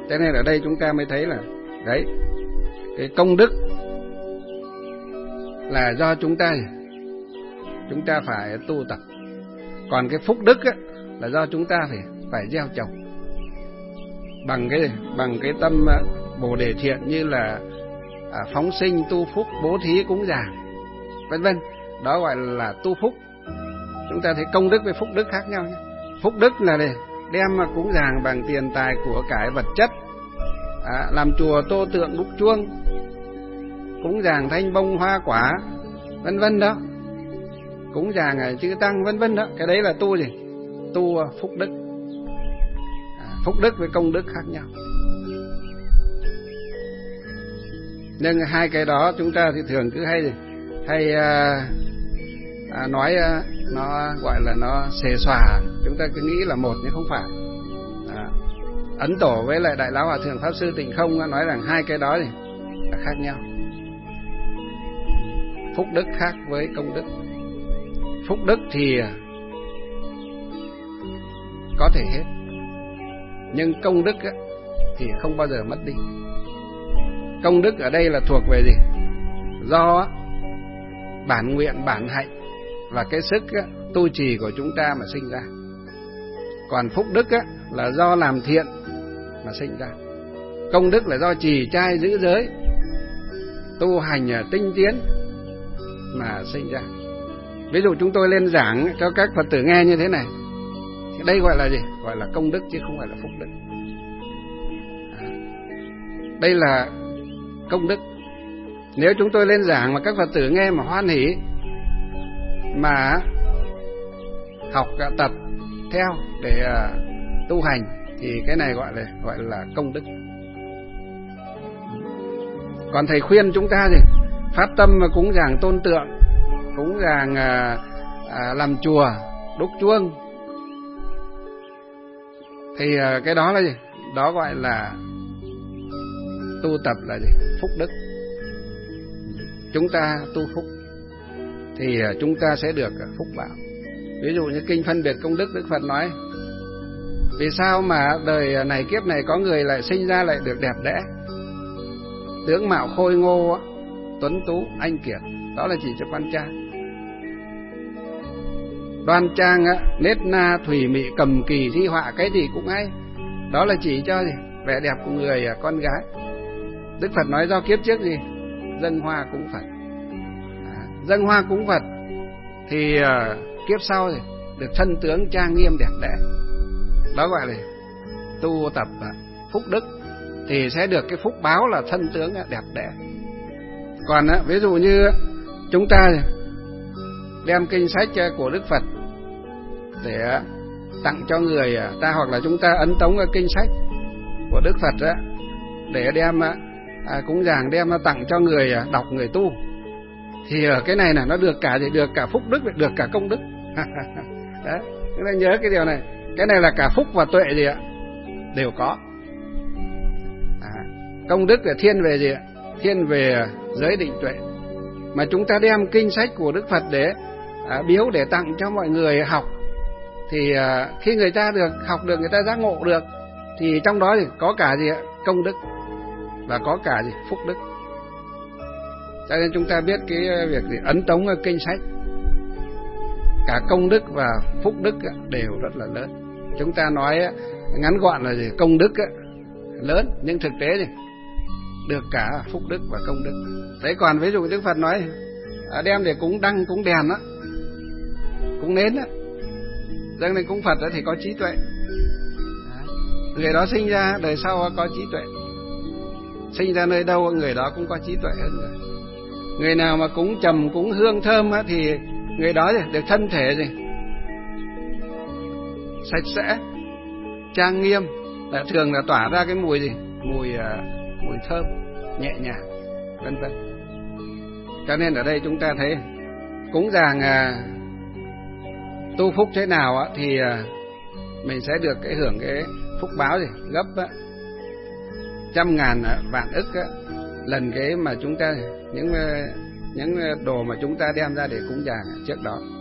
Cho nên ở đây chúng ta mới thấy là đấy, cái công đức là do chúng ta phải tu tập. Còn cái phúc đức á, là do chúng ta phải gieo trồng bằng cái tâm Bồ Đề thiện, như là phóng sinh, tu phúc, bố thí, cúng dường, vân vân. Đó gọi là tu phúc. Chúng ta thấy công đức với phúc đức khác nhau nhé. Phúc đức là đem cúng dường bằng tiền tài của cải vật chất, làm chùa tô tượng đúc chuông, cúng dường thanh bông hoa quả, vân vân đó, cúng dường chư tăng, vân vân đó. Cái đấy là tu gì? Tu phúc đức. Phúc đức với công đức khác nhau. Nhưng hai cái đó chúng ta thì thường cứ hay nói nó gọi là nó xề xòa, chúng ta cứ nghĩ là một nhưng không phải. Ấn Tổ với lại Đại Lão Hòa Thượng Pháp Sư Tịnh Không nói rằng hai cái đó thì là khác nhau. Phúc đức khác với công đức. Phúc đức thì có thể hết, nhưng công đức thì không bao giờ mất đi. Công đức ở đây là thuộc về gì? Do bản nguyện, bản hạnh và cái sức tu trì của chúng ta mà sinh ra. Còn phúc đức là do làm thiện mà sinh ra. Công đức là do trì trai giữ giới, tu hành tinh tiến mà sinh ra. Ví dụ chúng tôi lên giảng cho các Phật tử nghe như thế này, thì đây gọi là gì? Gọi là công đức chứ không phải là phúc đức. Đây là công đức. Nếu chúng tôi lên giảng mà các Phật tử nghe mà hoan hỉ, mà học tập theo để tu hành, thì cái này gọi là công đức. Còn thầy khuyên chúng ta gì? Phát tâm mà cúng dường tôn tượng, cúng dường làm chùa, đúc chuông, thì cái đó là gì? Đó gọi là tu tập là gì? Phúc đức. Chúng ta tu phúc thì chúng ta sẽ được phúc báo. Ví dụ như kinh phân biệt công đức, Đức Phật nói vì sao mà đời này kiếp này có người lại sinh ra lại được đẹp đẽ, tướng mạo khôi ngô, tuấn tú, anh kiệt. Đó là chỉ cho con trai. Đoan trang, nết na, thùy mị, cầm kỳ, thi họa, cái gì cũng hay. Đó là chỉ cho gì? Vẻ đẹp của người con gái. Đức Phật nói do kiếp trước gì? Dâng hoa cúng Phật. Dâng hoa cúng Phật thì kiếp sau thì được thân tướng trang nghiêm đẹp đẽ. Đó gọi là tu tập phúc đức, thì sẽ được cái phúc báo là thân tướng đẹp đẽ. Còn ví dụ như chúng ta đem kinh sách của Đức Phật để tặng cho người ta, hoặc là chúng ta ấn tống kinh sách của Đức Phật để đem cúng dường, đem tặng cho người đọc, người tu, thì cái này là nó được cả gì? Được cả phúc đức, được cả công đức. Đấy, chúng ta nhớ cái điều này. Cái này là cả phúc và tuệ gì ạ? Đều có. Công đức là thiên về gì ạ? Thiên về giới định tuệ. Mà chúng ta đem kinh sách của Đức Phật để biếu, để tặng cho mọi người học, thì khi người ta được học được, người ta giác ngộ được, thì trong đó thì có cả gì ạ? Công đức và có cả gì? Phúc đức. Cho nên chúng ta biết cái việc gì? Ấn tống kinh sách, cả công đức và phúc đức đều rất là lớn. Chúng ta nói ngắn gọn là gì? Công đức lớn, nhưng thực tế thì được cả phúc đức và công đức. Thế còn ví dụ Đức Phật nói đem để cúng đăng, cúng đèn đó, cúng nến đó, dâng lên cúng Phật đó, thì có trí tuệ. Người đó sinh ra đời sau có trí tuệ. Sinh ra nơi đâu người đó cũng có trí tuệ hơn người. Người nào mà cúng trầm, cúng hương thơm thì người đó được thân thể gì? Sạch sẽ, trang nghiêm, thường là tỏa ra cái mùi gì? Mùi thơm, nhẹ nhàng, vân vân. Cho nên ở đây chúng ta thấy cúng dường tu phúc thế nào thì mình sẽ được cái hưởng cái phúc báo gì? Gấp trăm ngàn vạn ức lần cái mà chúng ta những đồ mà chúng ta đem ra để cúng dường trước đó.